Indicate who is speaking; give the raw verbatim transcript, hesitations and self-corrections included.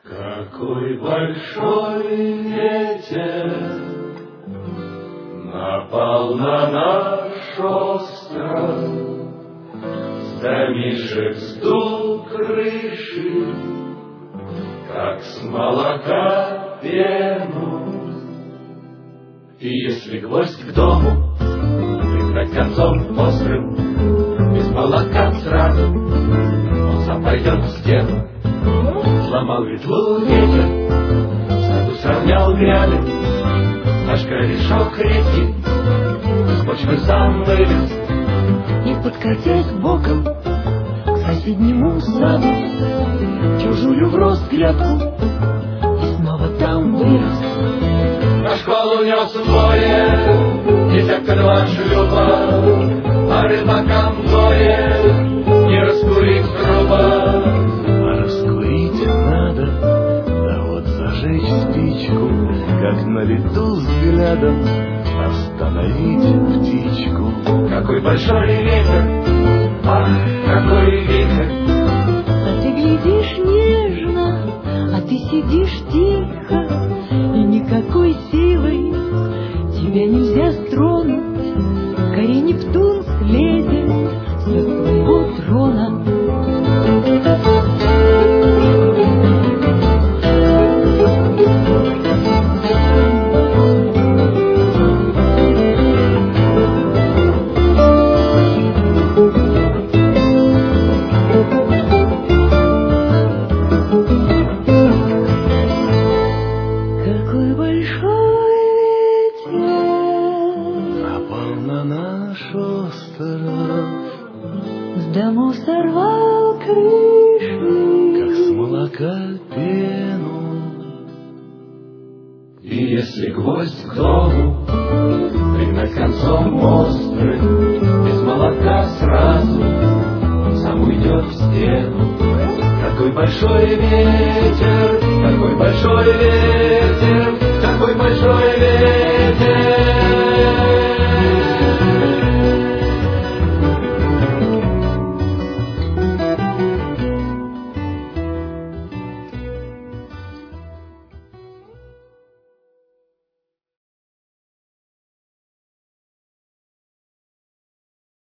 Speaker 1: Какой большой ветер напал на наш остров, с домишек сдул крыши, как с молока пену. И если гвоздь к дому пригнать концом острым, без молока сразу он сам пойдет в стену. Сломал ветлу ветер, в саду сравнял гряды, наш корешок редкий из почвы сам вылез.
Speaker 2: И, подкатясь боком к соседнему саду, чужую в рост грядку и снова там вырос.
Speaker 1: На школу нес в море десятка два шлюпа, а рыбакам горе не раскурить труба.
Speaker 3: А раскурить надо, да вот зажечь спичку, как на лету взглядом остановить птичку.
Speaker 1: Какой большой ветер, ах, какой ветер.
Speaker 2: А ты глядишь нежно, а ты сидишь тихо, и никакой силой тебя нельзя стронуть. Гори Нептун слезет с своего трона. Какой большой ветер
Speaker 3: Напал на наш остров,
Speaker 2: с домов сорвал крыши,
Speaker 3: как с молока пену.
Speaker 1: И если гвоздь к дому пригнать концом острым, без молока сразу он сам уйдет в стену. Какой большой ветер, какой большой ветер, какой большой